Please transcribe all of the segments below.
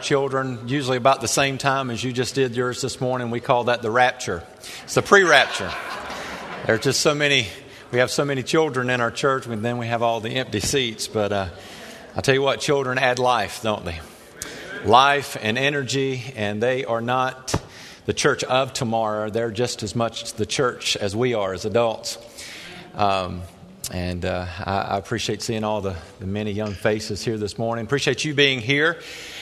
children, usually about the same time as you just did yours this morning. We call that the rapture. It's the pre-rapture. There's just so many, we have so many children in our church, and then we have all the empty seats. But I'll tell you what, children add life, don't they? Life and energy, and they are not the church of tomorrow. They're just as much the church as we are as adults. I appreciate seeing all the many young faces here this morning. Appreciate you being here.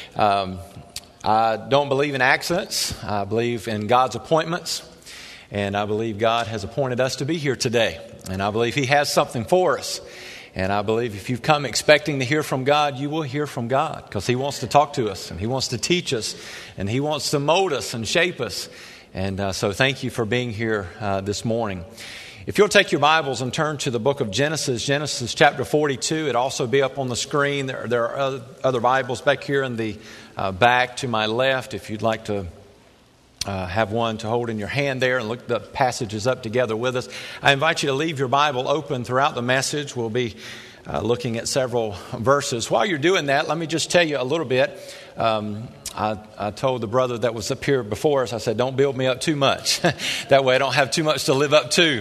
I don't believe in accidents. I believe in God's appointments. And I believe God has appointed us to be here today. And I believe He has something for us. And I believe if you've come expecting to hear from God, you will hear from God. Because He wants to talk to us. And He wants to teach us. And He wants to mold us and shape us. And so thank you for being here this morning. If you'll take your Bibles and turn to the book of Genesis, Genesis chapter 42, it'll also be up on the screen. There are other Bibles back here in the back to my left. If you'd like to have one to hold in your hand there and look the passages up together with us, I invite you to leave your Bible open throughout the message. We'll be looking at several verses. While you're doing that, let me just tell you a little bit. I told the brother that was up here before us, I said, don't build me up too much. That way I don't have too much to live up to.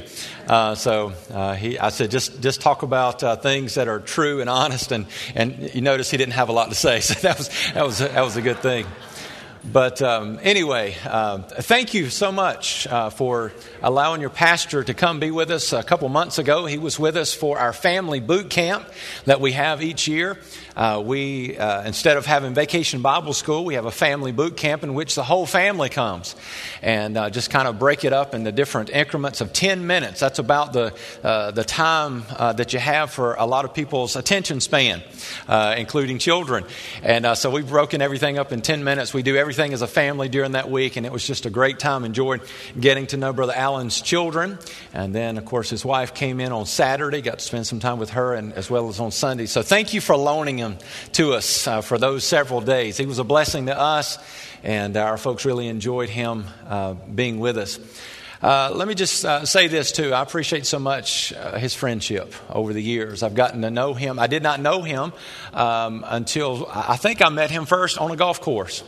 I said, just talk about things that are true and honest. And you notice he didn't have a lot to say. So that was a good thing. But anyway, thank you so much for allowing your pastor to come be with us. A couple months ago, he was with us for our family boot camp that we have each year. We instead of having Vacation Bible School, we have a family boot camp in which the whole family comes and just kind of break it up into different increments of 10 minutes. That's about the time that you have for a lot of people's attention span, including children. And so we've broken everything up in 10 minutes. We do everything as a family during that week, and it was just a great time. Enjoyed getting to know Brother Allen's children. And then, of course, his wife came in on Saturday, got to spend some time with her, and as well as on Sunday. So thank you for loaning him to us for those several days. He was a blessing to us, and our folks really enjoyed him being with us. Let me just say this too. I appreciate so much his friendship over the years. I've gotten to know him. I did not know him until I think I met him first on a golf course.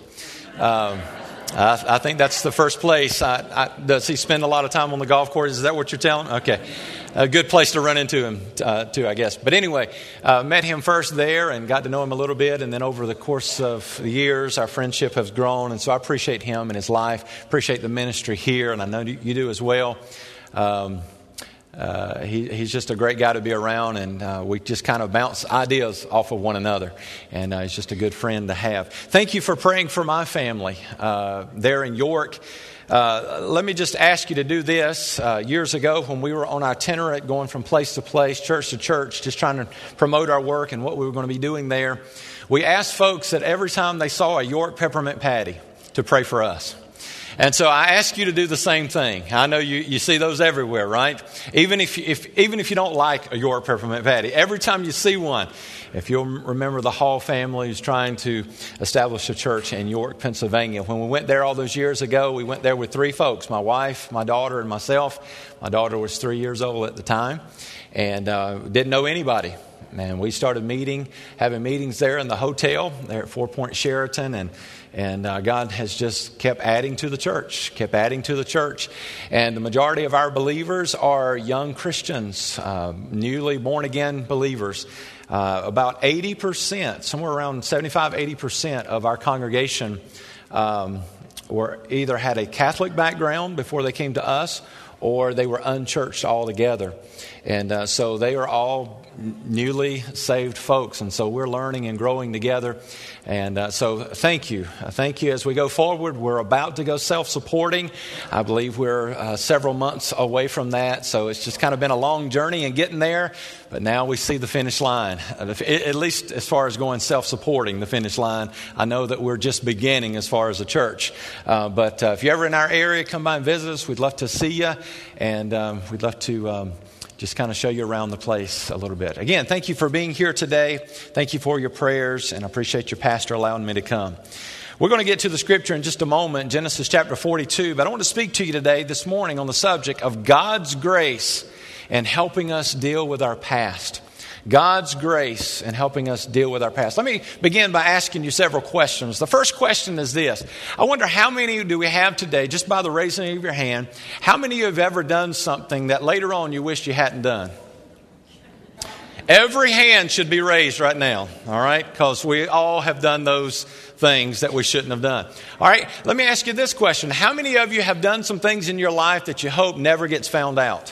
I think that's the first place. Does he spend a lot of time on the golf course? Is that what you're telling? Okay. A good place to run into him, too, I guess. But anyway, met him first there and got to know him a little bit. And then over the course of the years, our friendship has grown. And so I appreciate him and his life. Appreciate the ministry here. And I know you do as well. He's just a great guy to be around, and we just kind of bounce ideas off of one another, and he's just a good friend to have. Thank you for praying for my family there in York. Let me just ask you to do this. Years ago, when we were on our itinerant going from place to place, church to church, just trying to promote our work and what we were going to be doing there, we asked folks that every time they saw a York peppermint patty to pray for us. And so I ask you to do the same thing. I know you see those everywhere, right? Even if you don't like a York peppermint patty, every time you see one, if you'll remember the Hall family who's trying to establish a church in York, Pennsylvania. When we went there all those years ago, we went there with three folks, my wife, my daughter, and myself. My daughter was 3 years old at the time and didn't know anybody. And we started having meetings there in the hotel, there at 4 Point Sheraton, and God has just kept adding to the church. And the majority of our believers are young Christians, newly born-again believers. About 80%, somewhere around 75-80% of our congregation either had a Catholic background before they came to us, or they were unchurched altogether. And so they are all newly saved folks. And so we're learning and growing together. And so thank you. Thank you. As we go forward, we're about to go self-supporting. I believe we're several months away from that. So it's just kind of been a long journey and getting there. But now we see the finish line, at least as far as going self-supporting, the finish line. I know that we're just beginning as far as a church. But if you're ever in our area, come by and visit us. We'd love to see you. And we'd love to just kind of show you around the place a little bit. Again, thank you for being here today. Thank you for your prayers, and I appreciate your pastor allowing me to come. We're going to get to the scripture in just a moment, Genesis chapter 42, but I want to speak to you today, this morning, on the subject of God's grace and helping us deal with our past. God's grace in helping us deal with our past. Let me begin by asking you several questions. The first question is this. I wonder how many do we have today, just by the raising of your hand, how many of you have ever done something that later on you wished you hadn't done? Every hand should be raised right now, all right? Because we all have done those things that we shouldn't have done. All right, let me ask you this question. How many of you have done some things in your life that you hope never gets found out?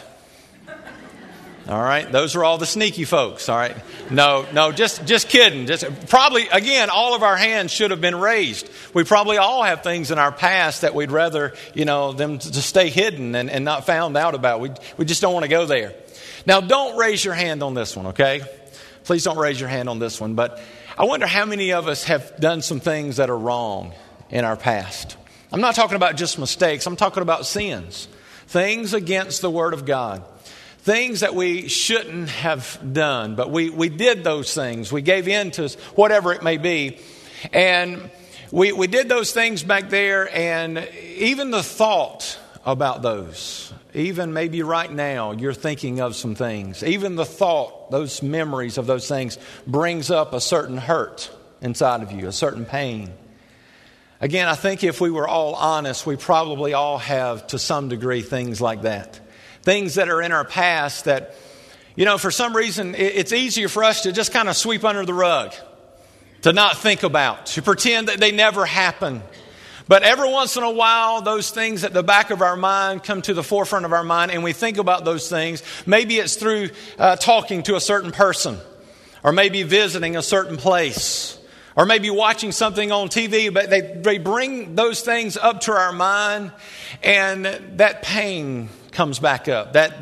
All right, those are all the sneaky folks, all right? No, just kidding. Probably, again, all of our hands should have been raised. We probably all have things in our past that we'd rather, them to stay hidden and not found out about. We just don't want to go there. Now, don't raise your hand on this one, okay? Please don't raise your hand on this one. But I wonder how many of us have done some things that are wrong in our past. I'm not talking about just mistakes. I'm talking about sins. Things against the Word of God. Things that we shouldn't have done, but we did those things. We gave in to whatever it may be. And we did those things back there, and even the thought about those, even maybe right now you're thinking of some things. Even the thought, those memories of those things brings up a certain hurt inside of you, a certain pain. Again, I think if we were all honest, we probably all have to some degree things like that. Things that are in our past that, for some reason, it's easier for us to just kind of sweep under the rug, to not think about, to pretend that they never happened. But every once in a while, those things at the back of our mind come to the forefront of our mind, and we think about those things. Maybe it's through talking to a certain person, or maybe visiting a certain place, or maybe watching something on TV, but they bring those things up to our mind, and that pain comes back up. That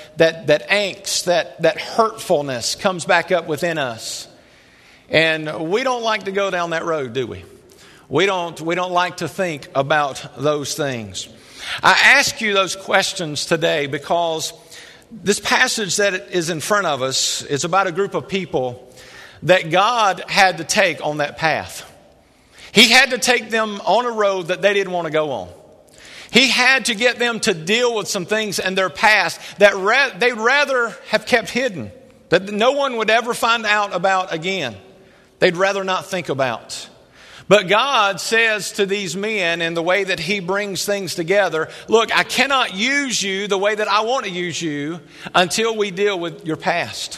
angst, that hurtfulness comes back up within us. And we don't like to go down that road, do we? We don't like to think about those things. I ask you those questions today because this passage that is in front of us is about a group of people that God had to take on that path. He had to take them on a road that they didn't want to go on. He had to get them to deal with some things in their past that they'd rather have kept hidden, that no one would ever find out about again. They'd rather not think about. But God says to these men in the way that He brings things together, look, I cannot use you the way that I want to use you until we deal with your past.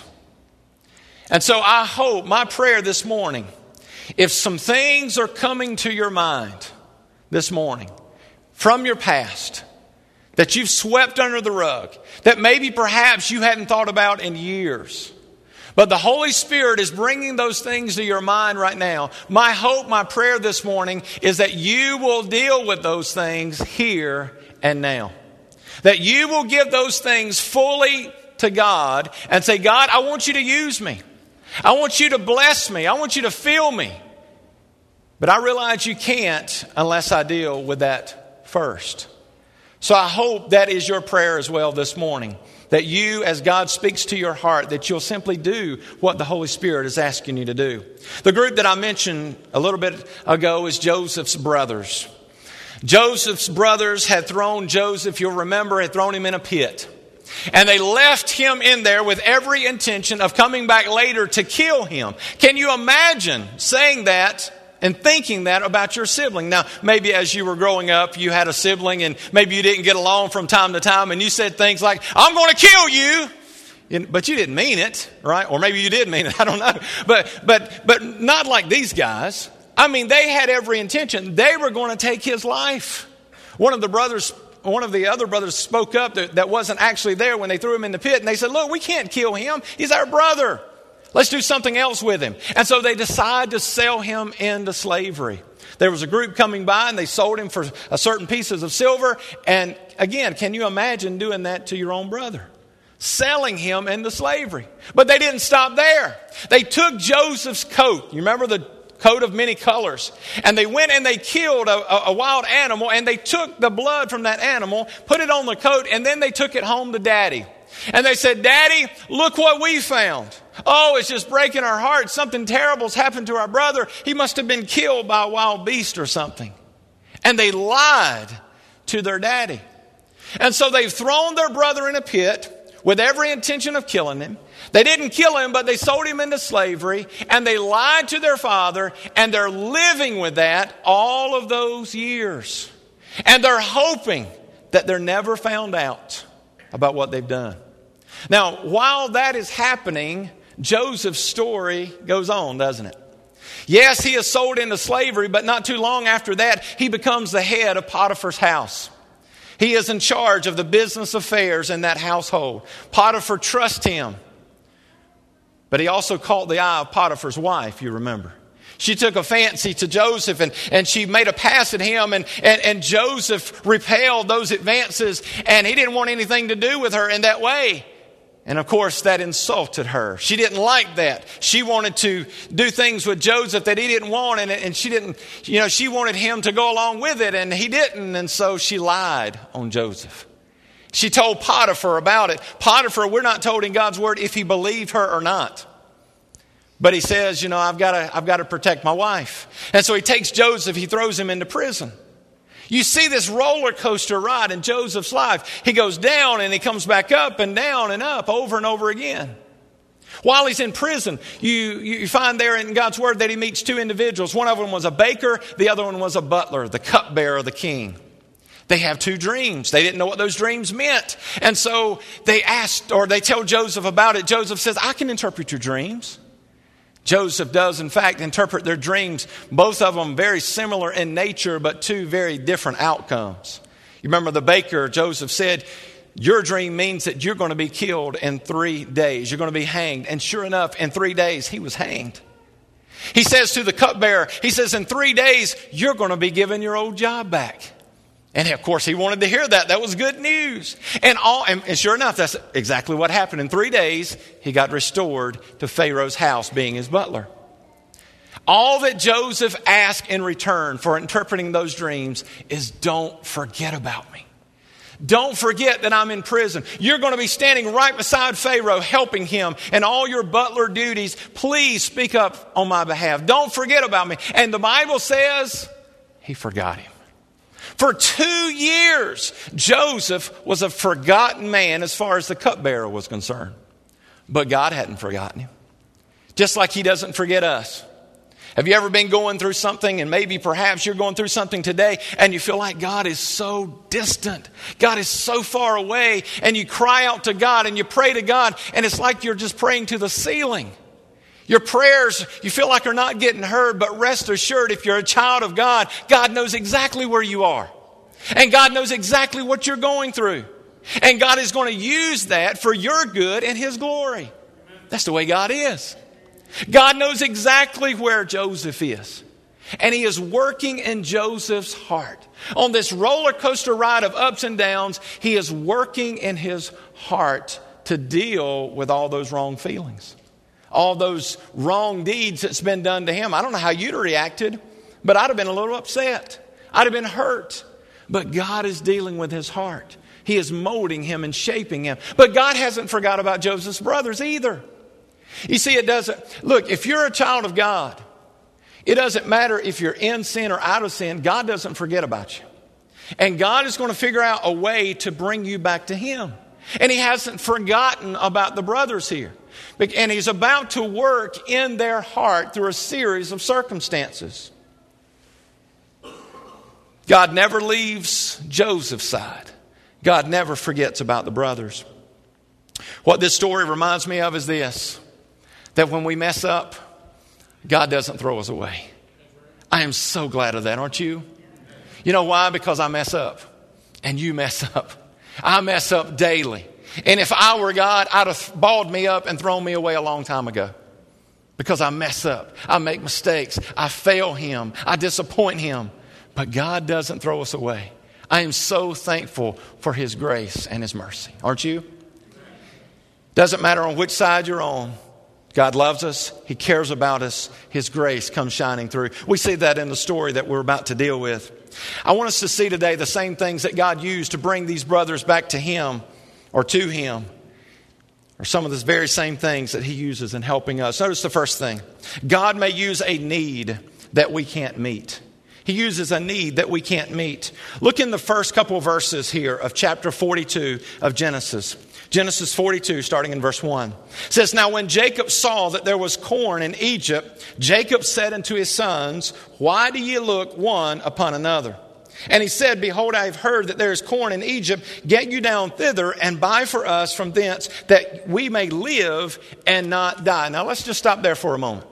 And so I hope, my prayer this morning, if some things are coming to your mind this morning from your past that you've swept under the rug, that maybe perhaps you hadn't thought about in years, but the Holy Spirit is bringing those things to your mind right now. My hope, my prayer this morning is that you will deal with those things here and now. That you will give those things fully to God and say, God, I want you to use me. I want you to bless me. I want you to fill me. But I realize you can't unless I deal with that first. So I hope that is your prayer as well this morning. That you, as God speaks to your heart, that you'll simply do what the Holy Spirit is asking you to do. The group that I mentioned a little bit ago is Joseph's brothers. Joseph's brothers had thrown Joseph, you'll remember, had thrown him in a pit. And they left him in there with every intention of coming back later to kill him. Can you imagine saying that and thinking that about your sibling? Now, maybe as you were growing up, you had a sibling and maybe you didn't get along from time to time and you said things like, I'm going to kill you. But you didn't mean it, right? Or maybe you did mean it. I don't know. But not like these guys. I mean, they had every intention. They were going to take his life. One of the other brothers spoke up that wasn't actually there when they threw him in the pit. And they said, look, we can't kill him. He's our brother. Let's do something else with him. And so they decide to sell him into slavery. There was a group coming by and they sold him for a certain pieces of silver. And again, can you imagine doing that to your own brother? Selling him into slavery. But they didn't stop there. They took Joseph's coat. You remember the coat of many colors. And they went and they killed a wild animal and they took the blood from that animal, put it on the coat, and then they took it home to Daddy. And they said, Daddy, look what we found. Oh, it's just breaking our hearts. Something terrible's happened to our brother. He must have been killed by a wild beast or something. And they lied to their daddy. And so they've thrown their brother in a pit with every intention of killing him. They didn't kill him, but they sold him into slavery, and they lied to their father, and they're living with that all of those years. And they're hoping that they're never found out about what they've done. Now, while that is happening, Joseph's story goes on, doesn't it? Yes, he is sold into slavery, but not too long after that, he becomes the head of Potiphar's house. He is in charge of the business affairs in that household. Potiphar trusts him. But he also caught the eye of Potiphar's wife, you remember. She took a fancy to Joseph and she made a pass at him, and Joseph repelled those advances, and he didn't want anything to do with her in that way. And of course, that insulted her. She didn't like that. She wanted to do things with Joseph that he didn't want, and she didn't, she wanted him to go along with it, and he didn't, and so she lied on Joseph. She told Potiphar about it. Potiphar, we're not told in God's word if he believed her or not. But he says, I've got to protect my wife. And so he takes Joseph, he throws him into prison. You see this roller coaster ride in Joseph's life. He goes down and he comes back up and down and up over and over again. While he's in prison, you find there in God's word that he meets two individuals. One of them was a baker, the other one was a butler, the cupbearer of the king. They have two dreams. They didn't know what those dreams meant. And so they tell Joseph about it. Joseph says, I can interpret your dreams. Joseph does, in fact, interpret their dreams, both of them very similar in nature, but two very different outcomes. You remember the baker, Joseph said, your dream means that you're going to be killed in 3 days. You're going to be hanged. And sure enough, in 3 days, he was hanged. He says to the cupbearer, he says, in 3 days, you're going to be given your old job back. And of course, he wanted to hear that. That was good news. And sure enough, that's exactly what happened. In 3 days, he got restored to Pharaoh's house, being his butler. All that Joseph asked in return for interpreting those dreams is, don't forget about me. Don't forget that I'm in prison. You're going to be standing right beside Pharaoh, helping him in all your butler duties. Please speak up on my behalf. Don't forget about me. And the Bible says he forgot him. For 2 years, Joseph was a forgotten man as far as the cupbearer was concerned. But God hadn't forgotten him. Just like he doesn't forget us. Have you ever been going through something, and maybe perhaps you're going through something today and you feel like God is so distant. God is so far away, and you cry out to God and you pray to God, and it's like you're just praying to the ceiling. Your prayers, you feel like are not getting heard, but rest assured, if you're a child of God, God knows exactly where you are. And God knows exactly what you're going through. And God is going to use that for your good and His glory. That's the way God is. God knows exactly where Joseph is. And He is working in Joseph's heart. On this roller coaster ride of ups and downs, He is working in his heart to deal with all those wrong feelings. All those wrong deeds that's been done to him. I don't know how you'd have reacted, but I'd have been a little upset. I'd have been hurt. But God is dealing with his heart. He is molding him and shaping him. But God hasn't forgot about Joseph's brothers either. You see, look, if you're a child of God, it doesn't matter if you're in sin or out of sin. God doesn't forget about you. And God is going to figure out a way to bring you back to Him. And He hasn't forgotten about the brothers here. And He's about to work in their heart through a series of circumstances. God never leaves Joseph's side. God never forgets about the brothers. What this story reminds me of is this, that when we mess up, God doesn't throw us away. I am so glad of that, aren't you? You know why? Because I mess up. And you mess up. I mess up daily. And if I were God, I'd have balled me up and thrown me away a long time ago. Because I mess up. I make mistakes. I fail Him. I disappoint Him. But God doesn't throw us away. I am so thankful for His grace and His mercy. Aren't you? Doesn't matter on which side you're on. God loves us. He cares about us. His grace comes shining through. We see that in the story that we're about to deal with. I want us to see today the same things that God used to bring these brothers back to Him or to Him. Or some of the very same things that He uses in helping us. Notice the first thing. God may use a need that we can't meet. He uses a need that we can't meet. Look in the first couple verses here of chapter 42 of Genesis. Genesis 42, starting in verse 1, says, "Now when Jacob saw that there was corn in Egypt, Jacob said unto his sons, Why do ye look one upon another? And he said, Behold, I have heard that there is corn in Egypt. Get you down thither and buy for us from thence, that we may live and not die." Now let's just stop there for a moment.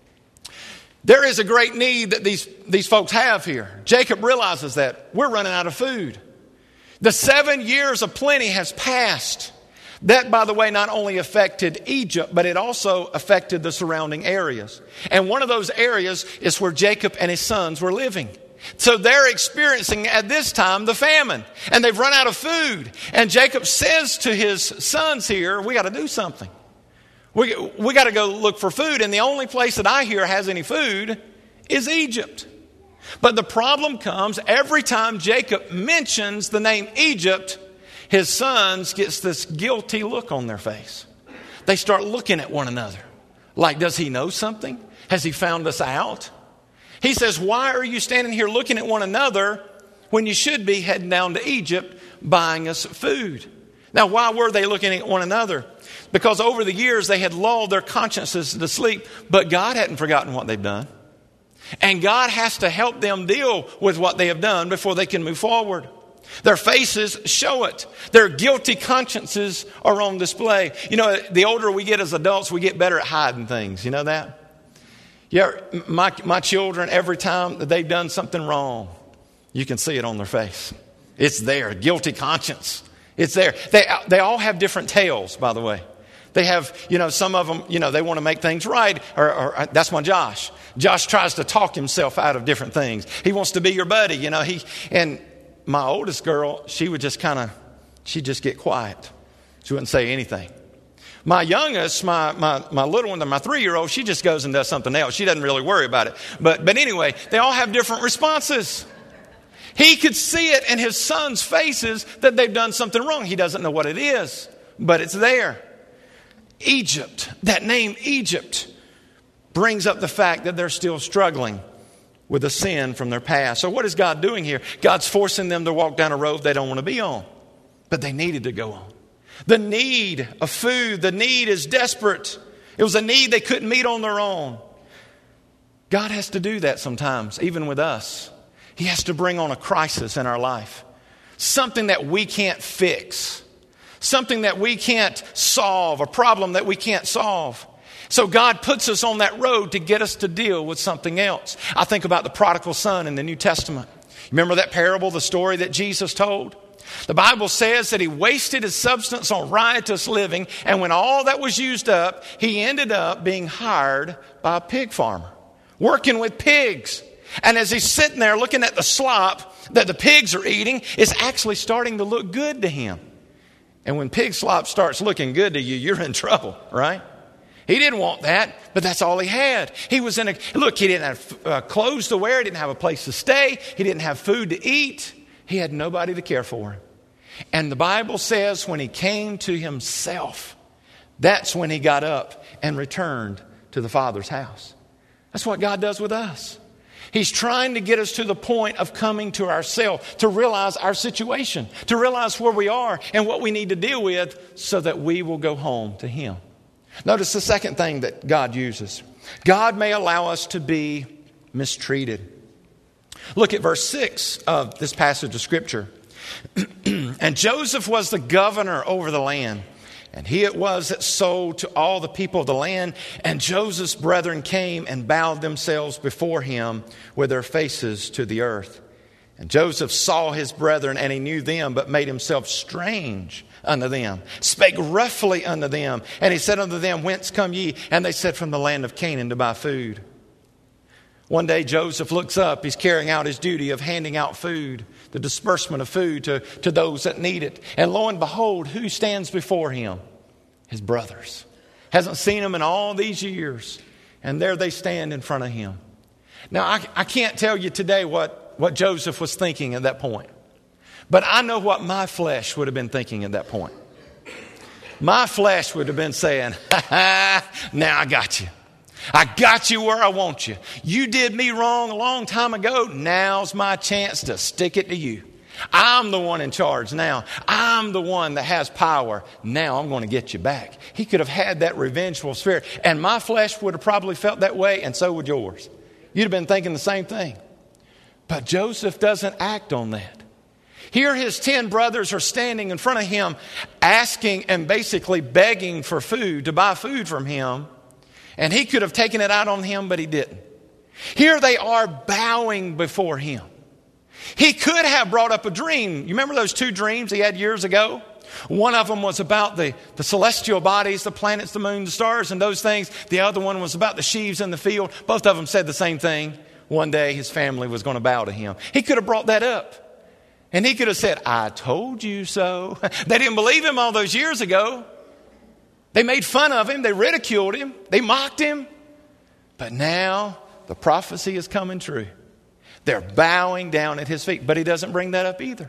There is a great need that these folks have here. Jacob realizes that we're running out of food. The 7 years of plenty has passed. That, by the way, not only affected Egypt, but it also affected the surrounding areas. And one of those areas is where Jacob and his sons were living. So they're experiencing at this time the famine, and they've run out of food. And Jacob says to his sons here, we got to do something. We got to go look for food. And the only place that I hear has any food is Egypt. But the problem comes every time Jacob mentions the name Egypt, his sons gets this guilty look on their face. They start looking at one another. Like, does he know something? Has he found us out? He says, why are you standing here looking at one another when you should be heading down to Egypt buying us food? Now, why were they looking at one another? Because over the years they had lulled their consciences to sleep, but God hadn't forgotten what they've done. And God has to help them deal with what they have done before they can move forward. Their faces show it. Their guilty consciences are on display. You know, the older we get as adults, we get better at hiding things. You know that? Yeah, my children, every time that they've done something wrong, you can see it on their face. It's there. Guilty conscience. It's there. They all have different tales, by the way. They have, some of them, they want to make things right. Or that's my Josh. Josh tries to talk himself out of different things. He wants to be your buddy, and my oldest girl, she'd just get quiet. She wouldn't say anything. My youngest, my little one, my 3-year-old, she just goes and does something else. She doesn't really worry about it. But anyway, they all have different responses. He could see it in his son's faces that they've done something wrong. He doesn't know what it is, but it's there. Egypt, that name Egypt, brings up the fact that they're still struggling with a sin from their past. So what is God doing here? God's forcing them to walk down a road they don't want to be on. But they needed to go on. The need of food, the need is desperate. It was a need they couldn't meet on their own. God has to do that sometimes, even with us. He has to bring on a crisis in our life. Something that we can't fix. Something that we can't solve. A problem that we can't solve. So God puts us on that road to get us to deal with something else. I think about the prodigal son in the New Testament. Remember that parable, the story that Jesus told? The Bible says that he wasted his substance on riotous living, and when all that was used up, he ended up being hired by a pig farmer, working with pigs. And as he's sitting there looking at the slop that the pigs are eating, it's actually starting to look good to him. And when pig slop starts looking good to you, you're in trouble, right? He didn't want that, but that's all he had. He didn't have clothes to wear. He didn't have a place to stay. He didn't have food to eat. He had nobody to care for him. And the Bible says when he came to himself, that's when he got up and returned to the Father's house. That's what God does with us. He's trying to get us to the point of coming to ourselves, to realize our situation, to realize where we are and what we need to deal with so that we will go home to him. Notice the second thing that God uses. God may allow us to be mistreated. Look at verse 6 of this passage of Scripture. And Joseph was the governor over the land, and he it was that sold to all the people of the land. And Joseph's brethren came and bowed themselves before him with their faces to the earth. And Joseph saw his brethren, and he knew them, but made himself strange unto them, spake roughly unto them. And he said unto them, Whence come ye? And they said, From the land of Canaan to buy food. One day Joseph looks up. He's carrying out his duty of handing out food, the disbursement of food to those that need it. And lo and behold, who stands before him? His brothers. Hasn't seen them in all these years. And there they stand in front of him. Now, I can't tell you today what Joseph was thinking at that point. But I know what my flesh would have been thinking at that point. My flesh would have been saying, now I got you. I got you where I want you. You did me wrong a long time ago. Now's my chance to stick it to you. I'm the one in charge now. I'm the one that has power. Now I'm going to get you back. He could have had that revengeful spirit. And my flesh would have probably felt that way, and so would yours. You'd have been thinking the same thing. But Joseph doesn't act on that. Here his 10 brothers are standing in front of him, asking and basically begging for food, to buy food from him. And he could have taken it out on him, but he didn't. Here they are bowing before him. He could have brought up a dream. You remember those 2 dreams he had years ago? One of them was about the celestial bodies, the planets, the moon, the stars, and those things. The other one was about the sheaves in the field. Both of them said the same thing. One day his family was going to bow to him. He could have brought that up. And he could have said, I told you so. They didn't believe him all those years ago. They made fun of him. They ridiculed him. They mocked him. But now the prophecy is coming true. They're bowing down at his feet. But he doesn't bring that up either.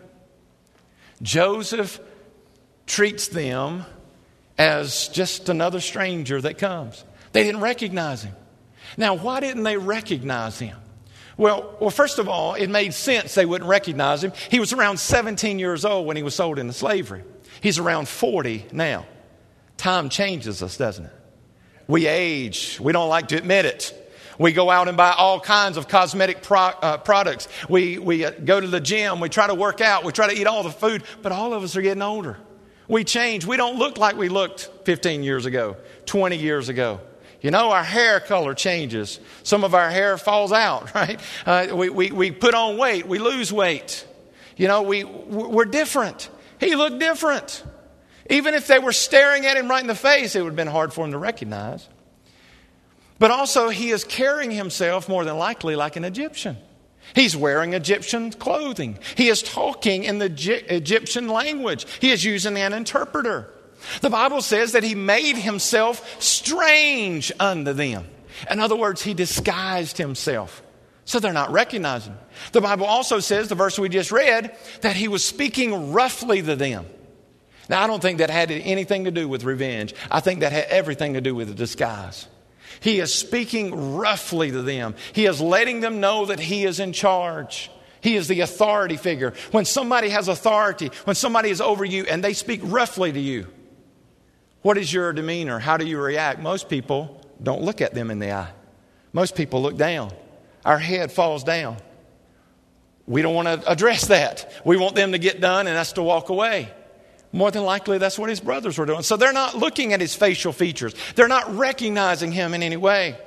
Joseph treats them as just another stranger that comes. They didn't recognize him. Now, why didn't they recognize him? Well, first of all, it made sense they wouldn't recognize him. He was around 17 years old when he was sold into slavery. He's around 40 now. Time changes us, doesn't it? We age. We don't like to admit it. We go out and buy all kinds of cosmetic products. We go to the gym. We try to work out. We try to eat all the food. But all of us are getting older. We change. We don't look like we looked 15 years ago, 20 years ago. You know, our hair color changes. Some of our hair falls out, right? We put on weight. We lose weight. You know, we're different. He looked different. Even if they were staring at him right in the face, it would have been hard for him to recognize. But also, he is carrying himself more than likely like an Egyptian. He's wearing Egyptian clothing. He is talking in the Egyptian language. He is using an interpreter. The Bible says that he made himself strange unto them. In other words, he disguised himself. So they're not recognizing him. The Bible also says, the verse we just read, that he was speaking roughly to them. Now, I don't think that had anything to do with revenge. I think that had everything to do with the disguise. He is speaking roughly to them. He is letting them know that he is in charge. He is the authority figure. When somebody has authority, when somebody is over you and they speak roughly to you, what is your demeanor? How do you react? Most people don't look at them in the eye. Most people look down. Our head falls down. We don't want to address that. We want them to get done and us to walk away. More than likely, that's what his brothers were doing. So they're not looking at his facial features. They're not recognizing him in any way.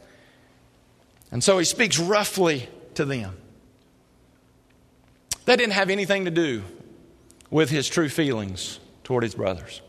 And so he speaks roughly to them. That didn't have anything to do with his true feelings toward his brothers.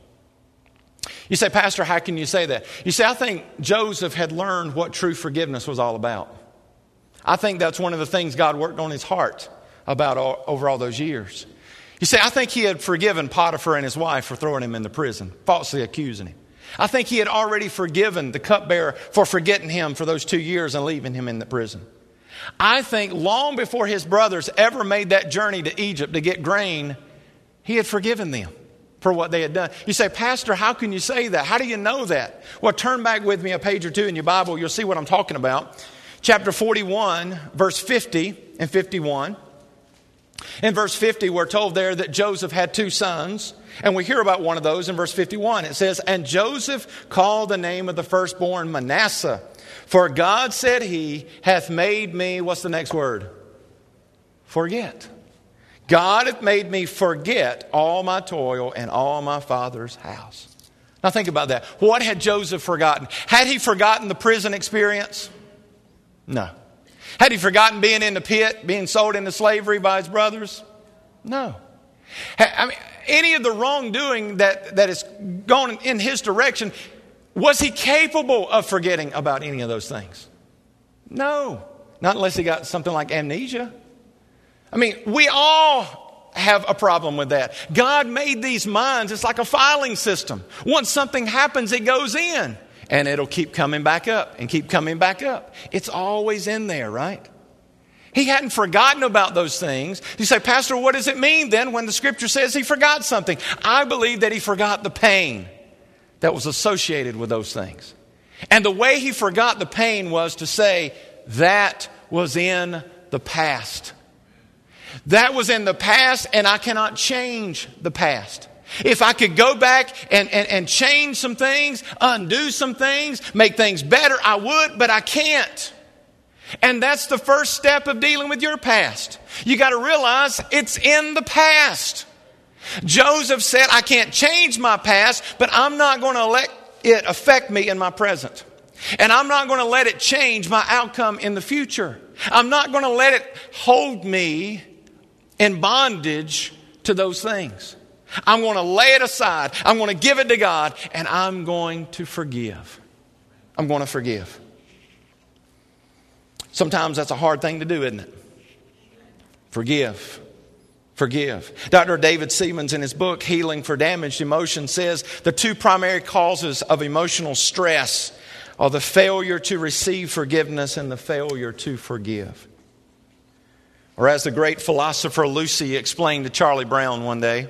You say, Pastor, how can you say that? You see, I think Joseph had learned what true forgiveness was all about. I think that's one of the things God worked on his heart about over all those years. You see, I think he had forgiven Potiphar and his wife for throwing him in the prison, falsely accusing him. I think he had already forgiven the cupbearer for forgetting him for those 2 years and leaving him in the prison. I think long before his brothers ever made that journey to Egypt to get grain, he had forgiven them for what they had done. You say, Pastor, how can you say that? How do you know that? Well, turn back with me a page or two in your Bible. You'll see what I'm talking about. Chapter 41, verse 50 and 51. In verse 50, we're told there that Joseph had 2 sons. And we hear about one of those in verse 51. It says, and Joseph called the name of the firstborn Manasseh. For God said he hath made me, what's the next word? Forget. God hath made me forget all my toil and all my father's house. Now think about that. What had Joseph forgotten? Had he forgotten the prison experience? No. Had he forgotten being in the pit, being sold into slavery by his brothers? No. I mean, any of the wrongdoing that is going in his direction, was he capable of forgetting about any of those things? No. Not unless he got something like amnesia. I mean, we all have a problem with that. God made these minds, it's like a filing system. Once something happens, it goes in. And it'll keep coming back up and keep coming back up. It's always in there, right? He hadn't forgotten about those things. You say, Pastor, what does it mean then when the scripture says he forgot something? I believe that he forgot the pain that was associated with those things. And the way he forgot the pain was to say, that was in the past. That was in the past, and I cannot change the past. If I could go back and change some things, undo some things, make things better, I would, but I can't. And that's the first step of dealing with your past. You got to realize it's in the past. Joseph said, I can't change my past, but I'm not going to let it affect me in my present. And I'm not going to let it change my outcome in the future. I'm not going to let it hold me in bondage to those things. I'm going to lay it aside. I'm going to give it to God, and I'm going to forgive. I'm going to forgive. Sometimes that's a hard thing to do, isn't it? Forgive. Forgive. Dr. David Seamands, in his book, Healing for Damaged Emotions, says the two primary causes of emotional stress are the failure to receive forgiveness and the failure to forgive. Or as the great philosopher Lucy explained to Charlie Brown one day,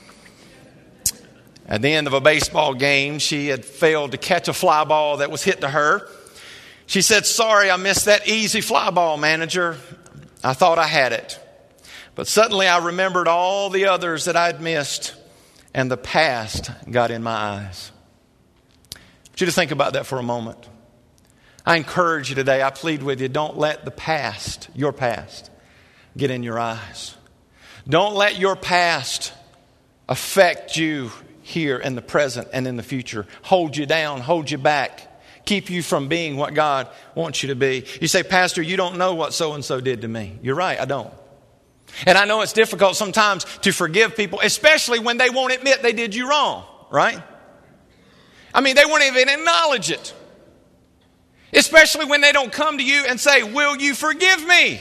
at the end of a baseball game, she had failed to catch a fly ball that was hit to her. She said, sorry, I missed that easy fly ball, manager. I thought I had it. But suddenly I remembered all the others that I'd missed, and the past got in my eyes. I want you to think about that for a moment. I encourage you today, I plead with you, don't let the past, your past, get in your eyes. Don't let your past affect you here in the present and in the future. Hold you down, hold you back. Keep you from being what God wants you to be. You say, Pastor, you don't know what so-and-so did to me. You're right, I don't. And I know it's difficult sometimes to forgive people, especially when they won't admit they did you wrong, right? I mean, they won't even acknowledge it. Especially when they don't come to you and say, will you forgive me?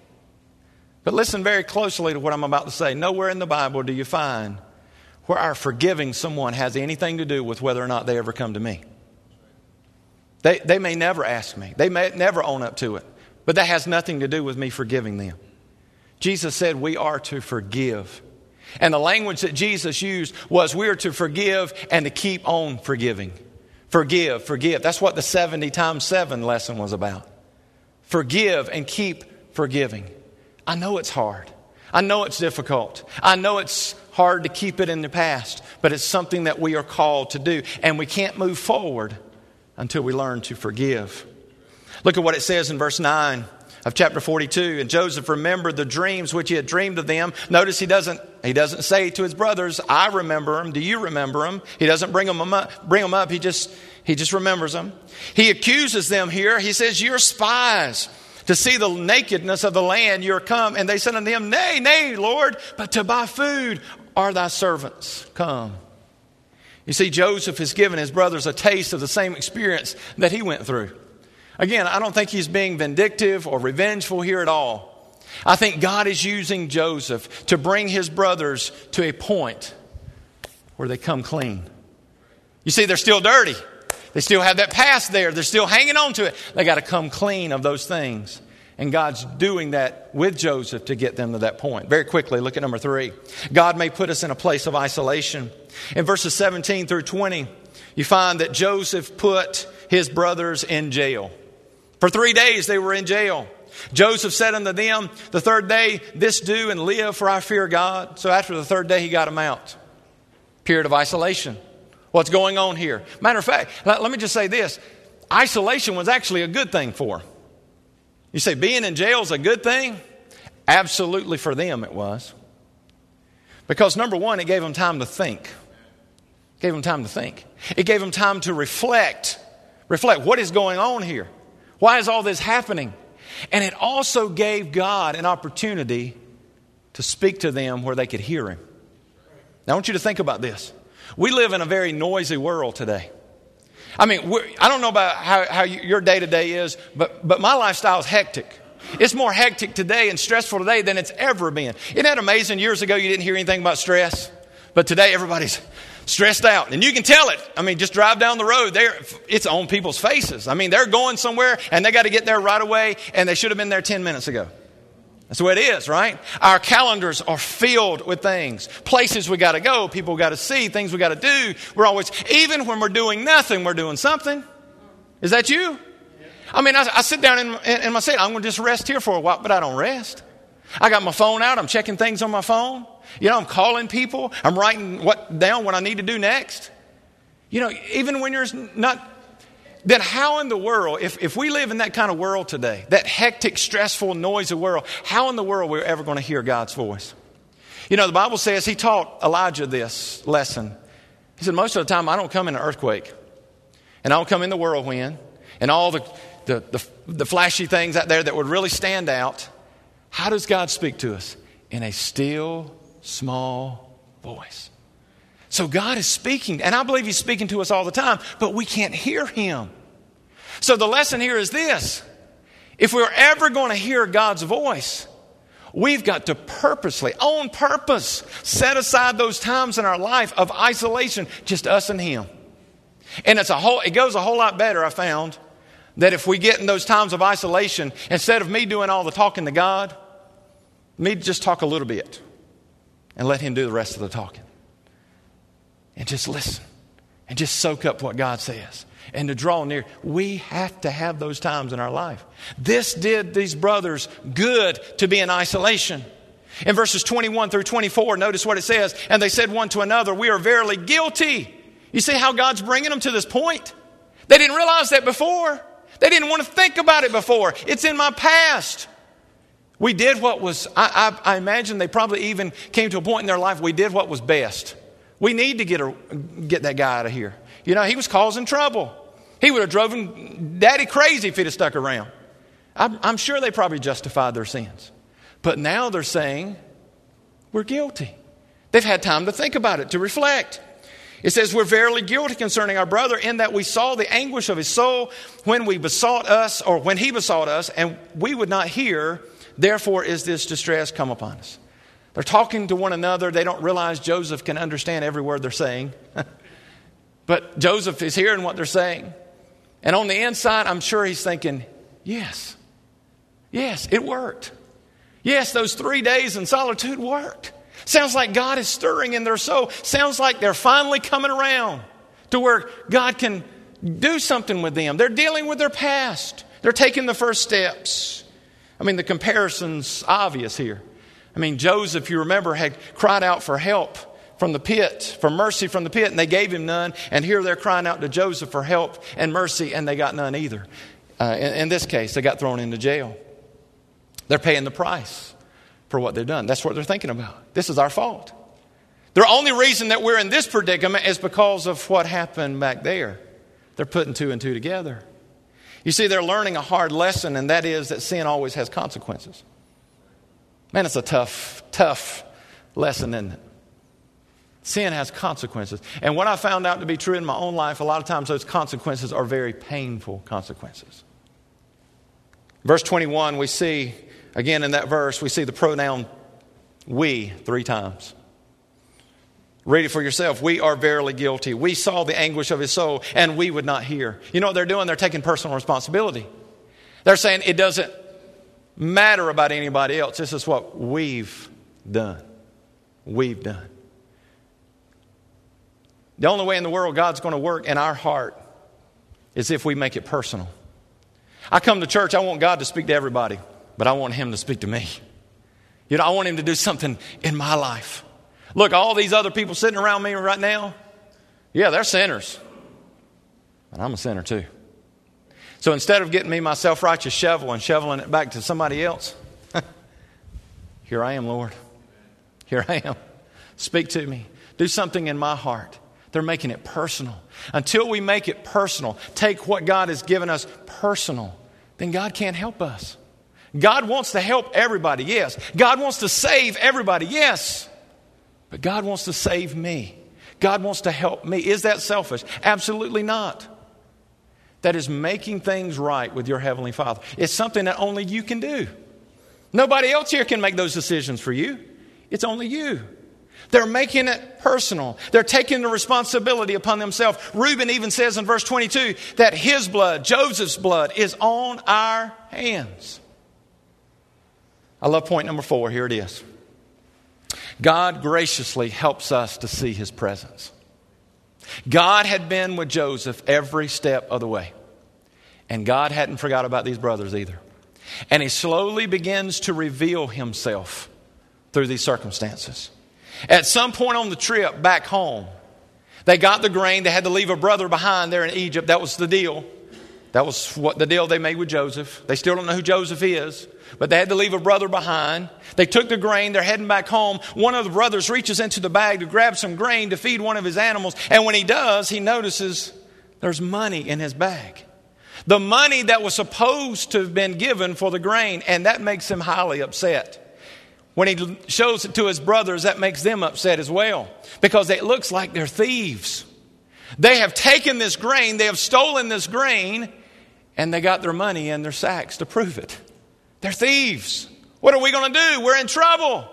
But listen very closely to what I'm about to say. Nowhere in the Bible do you find where our forgiving someone has anything to do with whether or not they ever come to me. They may never ask me. They may never own up to it. But that has nothing to do with me forgiving them. Jesus said we are to forgive. And the language that Jesus used was we are to forgive and to keep on forgiving. Forgive, forgive. That's what the 70 times 7 lesson was about. Forgive and keep forgiving. I know it's hard. I know it's difficult. I know it's hard to keep it in the past. But it's something that we are called to do. And we can't move forward until we learn to forgive. Look at what it says in verse 9 of chapter 42. And Joseph remembered the dreams which he had dreamed of them. Notice he doesn't say to his brothers, I remember them. Do you remember them? He doesn't bring them up. He just remembers them. He accuses them here. He says, you're spies. To see the nakedness of the land you're come. And they said unto him, Nay, nay, Lord, but to buy food are thy servants come. You see, Joseph has given his brothers a taste of the same experience that he went through. Again, I don't think he's being vindictive or revengeful here at all. I think God is using Joseph to bring his brothers to a point where they come clean. You see, they're still dirty. They still have that past there. They're still hanging on to it. They got to come clean of those things. And God's doing that with Joseph to get them to that point. Very quickly, look at number 3. God may put us in a place of isolation. In verses 17 through 20, you find that Joseph put his brothers in jail. For 3 days they were in jail. Joseph said unto them, the third day, this do and live, for I fear God. So after the third day, he got them out. Period of isolation. What's going on here? Matter of fact, let me just say this. Isolation was actually a good thing for them. You say being in jail is a good thing? Absolutely, for them it was. Because number one, it gave them time to think. It gave them time to think. It gave them time to reflect. Reflect, what is going on here? Why is all this happening? And it also gave God an opportunity to speak to them where they could hear him. Now I want you to think about this. We live in a very noisy world today. I mean, I don't know about how your day-to-day is, but my lifestyle is hectic. It's more hectic today and stressful today than it's ever been. Isn't that amazing? Years ago, you didn't hear anything about stress. But today, everybody's stressed out. And you can tell it. I mean, just drive down the road. It's on people's faces. I mean, they're going somewhere, and they got to get there right away, and they should have been there 10 minutes ago. That's the way it is, right? Our calendars are filled with things. Places we got to go, people got to see, things we got to do. We're always, even when we're doing nothing, we're doing something. Is that you? I mean, I sit down in my seat. I'm going to just rest here for a while, but I don't rest. I got my phone out. I'm checking things on my phone. I'm calling people. I'm writing down what I need to do next. Even when you're not, then how in the world, if we live in that kind of world today, that hectic, stressful, noisy world, how in the world we're ever going to hear God's voice? The Bible says he taught Elijah this lesson. He said, most of the time I don't come in an earthquake, and I don't come in the whirlwind, and all the flashy things out there that would really stand out. How does God speak to us? In a still, small voice. So God is speaking, and I believe he's speaking to us all the time, but we can't hear him. So the lesson here is this. If we're ever going to hear God's voice, we've got to purposely, on purpose, set aside those times in our life of isolation, just us and him. And it goes a whole lot better, I found, that if we get in those times of isolation, instead of me doing all the talking to God, me just talk a little bit and let him do the rest of the talking. And just listen and just soak up what God says and to draw near. We have to have those times in our life. This did these brothers good to be in isolation. In verses 21 through 24, notice what it says. And they said one to another, we are verily guilty. You see how God's bringing them to this point? They didn't realize that before. They didn't want to think about it before. It's in my past. We did what was, I imagine they probably even came to a point in their life, we did what was best. We need to get that guy out of here. He was causing trouble. He would have driven Daddy crazy if he'd have stuck around. I'm sure they probably justified their sins. But now they're saying, we're guilty. They've had time to think about it, to reflect. It says, we're verily guilty concerning our brother in that we saw the anguish of his soul when he besought us, and we would not hear. Therefore is this distress come upon us. They're talking to one another. They don't realize Joseph can understand every word they're saying. But Joseph is hearing what they're saying. And on the inside, I'm sure he's thinking, yes, it worked. Yes, those 3 days in solitude worked. Sounds like God is stirring in their soul. Sounds like they're finally coming around to where God can do something with them. They're dealing with their past. They're taking the first steps. The comparison's obvious here. Joseph, you remember, had cried out for help from the pit, for mercy from the pit, and they gave him none. And here they're crying out to Joseph for help and mercy, and they got none either. In this case, they got thrown into jail. They're paying the price for what they've done. That's what they're thinking about. This is our fault. The only reason that we're in this predicament is because of what happened back there. They're putting two and two together. You see, they're learning a hard lesson, and that is that sin always has consequences. Man, it's a tough lesson, isn't it? Sin has consequences. And what I found out to be true in my own life, a lot of times those consequences are very painful consequences. Verse 21, we see, again in that verse, we see the pronoun we 3 times. Read it for yourself. We are verily guilty. We saw the anguish of his soul, and we would not hear. You know what they're doing? They're taking personal responsibility. They're saying it doesn't matter about anybody else. This is what we've done. We've done. The only way in the world God's going to work in our heart is if we make it personal. I come to church, I want God to speak to everybody, but I want him to speak to me. I want him to do something in my life. Look, all these other people sitting around me right now, yeah, they're sinners. But I'm a sinner too. So instead of getting me my self-righteous shovel and shoveling it back to somebody else, here I am, Lord. Here I am. Speak to me. Do something in my heart. They're making it personal. Until we make it personal, take what God has given us personal, then God can't help us. God wants to help everybody, yes. God wants to save everybody, yes. But God wants to save me. God wants to help me. Is that selfish? Absolutely not. That is making things right with your Heavenly Father. It's something that only you can do. Nobody else here can make those decisions for you. It's only you. They're making it personal. They're taking the responsibility upon themselves. Reuben even says in verse 22 that his blood, Joseph's blood, is on our hands. I love point number 4. Here it is. God graciously helps us to see his presence. God had been with Joseph every step of the way. And God hadn't forgot about these brothers either. And he slowly begins to reveal himself through these circumstances. At some point on the trip back home, they got the grain. They had to leave a brother behind there in Egypt. That was the deal. That was what the deal they made with Joseph. They still don't know who Joseph is, but they had to leave a brother behind. They took the grain. They're heading back home. One of the brothers reaches into the bag to grab some grain to feed one of his animals. And when he does, he notices there's money in his bag. The money that was supposed to have been given for the grain. And that makes him highly upset. When he shows it to his brothers, that makes them upset as well. Because it looks like they're thieves. They have taken this grain. They have stolen this grain. And they got their money in their sacks to prove it. They're thieves. What are we going to do? We're in trouble.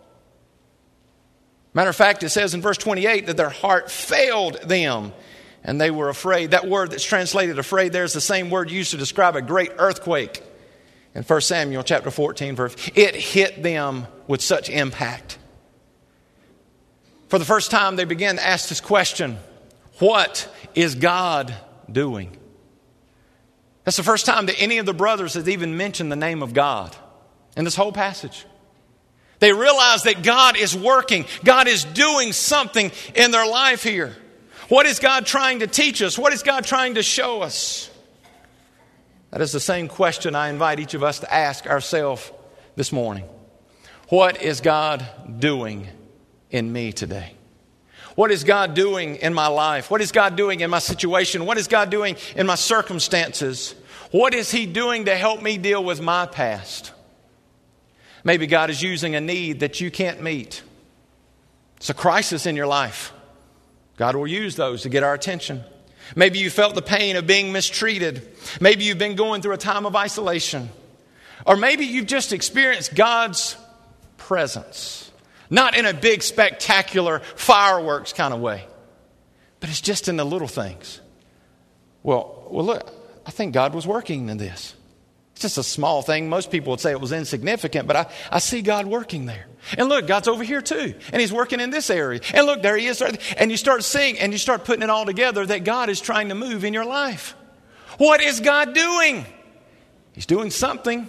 Matter of fact, it says in verse 28 that their heart failed them. And they were afraid. That word that's translated afraid there is the same word used to describe a great earthquake. In 1 Samuel chapter 14 verse, it hit them with such impact. For the first time, they began to ask this question, what is God doing? That's the first time that any of the brothers has even mentioned the name of God in this whole passage. They realize that God is working. God is doing something in their life here. What is God trying to teach us? What is God trying to show us? That is the same question I invite each of us to ask ourselves this morning. What is God doing in me today? What is God doing in my life? What is God doing in my situation? What is God doing in my circumstances? What is He doing to help me deal with my past? Maybe God is using a need that you can't meet. It's a crisis in your life. God will use those to get our attention. Maybe you felt the pain of being mistreated. Maybe you've been going through a time of isolation. Or maybe you've just experienced God's presence. Not in a big, spectacular fireworks kind of way. But it's just in the little things. Well, look, I think God was working in this. It's just a small thing. Most people would say it was insignificant, but I see God working there. And look, God's over here too. And He's working in this area. And look, there He is. And you start seeing and you start putting it all together that God is trying to move in your life. What is God doing? He's doing something.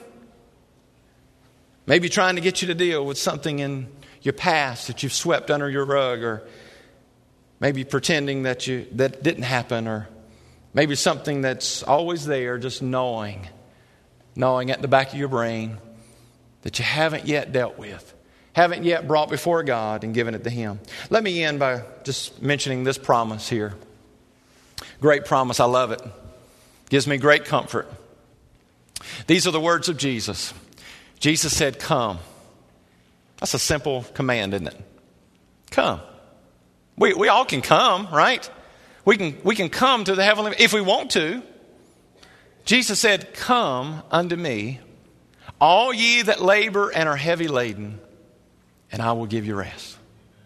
Maybe trying to get you to deal with something in your past that you've swept under your rug, or maybe pretending that didn't happen, or maybe something that's always there, just gnawing at the back of your brain that you haven't yet dealt with, haven't yet brought before God and given it to Him. Let me end by just mentioning this promise here. Great promise. I love it. Gives me great comfort. These are the words of Jesus. Jesus said, come. That's a simple command, isn't it? Come. We all can come, right? We can come to the heavenly, if we want to. Jesus said, come unto me, all ye that labor and are heavy laden, and I will give you rest.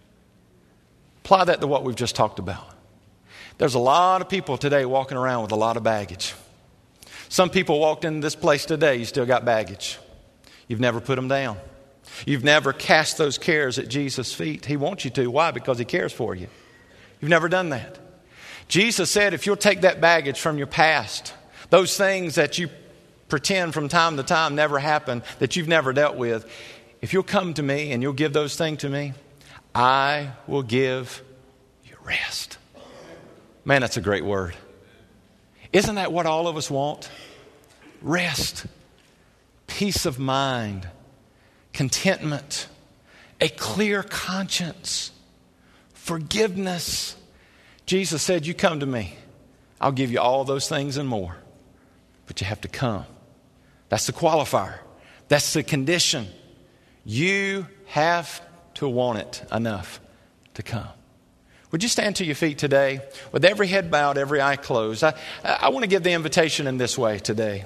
Apply that to what we've just talked about. There's a lot of people today walking around with a lot of baggage. Some people walked in this place today, you still got baggage. You've never put them down. You've never cast those cares at Jesus' feet. He wants you to. Why? Because He cares for you. You've never done that. Jesus said, if you'll take that baggage from your past, those things that you pretend from time to time never happened, that you've never dealt with, if you'll come to me and you'll give those things to me, I will give you rest. Man, that's a great word. Isn't that what all of us want? Rest, peace of mind, contentment, a clear conscience, forgiveness. Jesus said, you come to me. I'll give you all those things and more. But you have to come. That's the qualifier. That's the condition. You have to want it enough to come. Would you stand to your feet today with every head bowed, every eye closed? I want to give the invitation in this way today.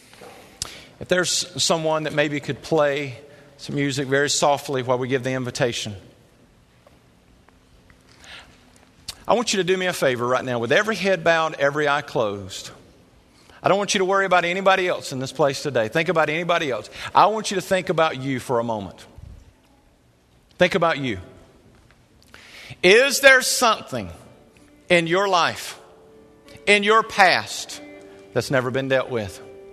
If there's someone that maybe could play some music very softly while we give the invitation. I want you to do me a favor right now with every head bowed, every eye closed. I don't want you to worry about anybody else in this place today. Think about anybody else. I want you to think about you for a moment. Think about you. Is there something in your life, in your past, that's never been dealt with?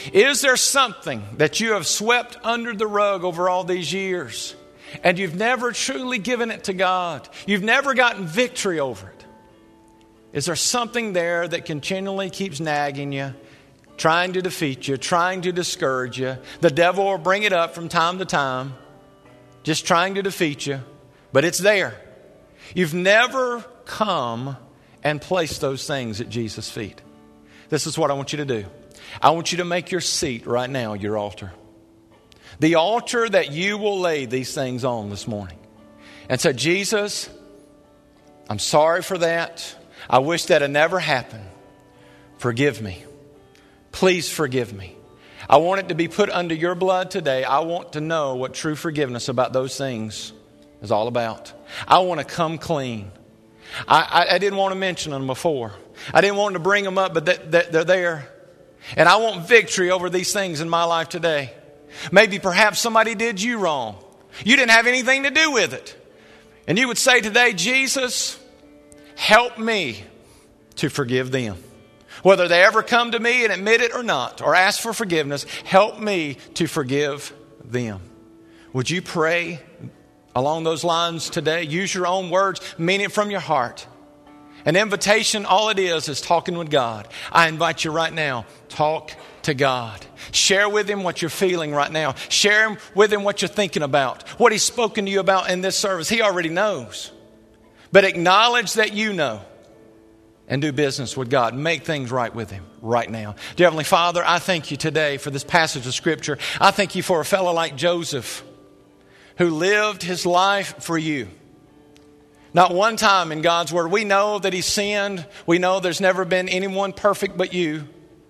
Is there something that you have swept under the rug over all these years and you've never truly given it to God? You've never gotten victory over it. Is there something there that continually keeps nagging you, trying to defeat you, trying to discourage you? The devil will bring it up from time to time, just trying to defeat you, but it's there. You've never come and placed those things at Jesus' feet. This is what I want you to do. I want you to make your seat right now your altar. The altar that you will lay these things on this morning. And say, Jesus, I'm sorry for that. I wish that had never happened. Forgive me. Please forgive me. I want it to be put under your blood today. I want to know what true forgiveness about those things is all about. I want to come clean. I didn't want to mention them before. I didn't want to bring them up, but they're there. And I want victory over these things in my life today. Maybe perhaps somebody did you wrong. You didn't have anything to do with it. And you would say today, Jesus, help me to forgive them. Whether they ever come to me and admit it or not, or ask for forgiveness, help me to forgive them. Would you pray along those lines today? Use your own words, mean it from your heart. An invitation, all it is talking with God. I invite you right now, talk to God. Share with Him what you're feeling right now. Share with Him what you're thinking about. What He's spoken to you about in this service. He already knows. But acknowledge that you know. And do business with God. Make things right with Him right now. Dear Heavenly Father, I thank you today for this passage of Scripture. I thank you for a fellow like Joseph who lived his life for you. Not one time in God's Word. We know that he sinned. We know there's never been anyone perfect but you.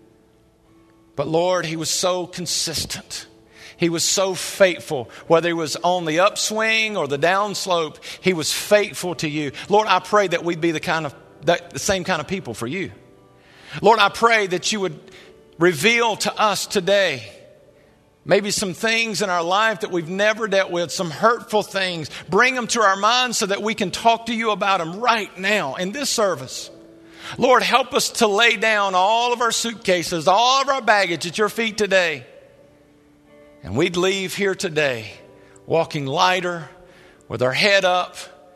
But Lord, he was so consistent. He was so faithful. Whether he was on the upswing or the downslope, he was faithful to you. Lord, I pray that we'd be the same kind of people for you. Lord, I pray that you would reveal to us today maybe some things in our life that we've never dealt with, some hurtful things. Bring them to our minds so that we can talk to you about them right now in this service. Lord, help us to lay down all of our suitcases, all of our baggage at your feet today. And we'd leave here today walking lighter, with our head up,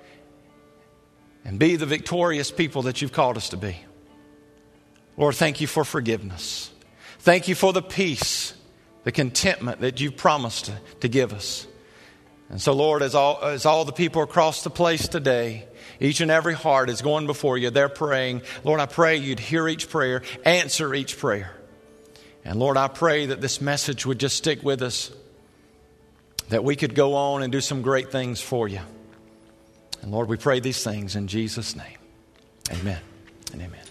and be the victorious people that you've called us to be. Lord, thank you for forgiveness. Thank you for the peace, the contentment that you've promised to give us. And so, Lord, as all the people across the place today, each and every heart is going before you. They're praying. Lord, I pray you'd hear each prayer, answer each prayer. And Lord, I pray that this message would just stick with us, that we could go on and do some great things for you. And Lord, we pray these things in Jesus' name. Amen and amen.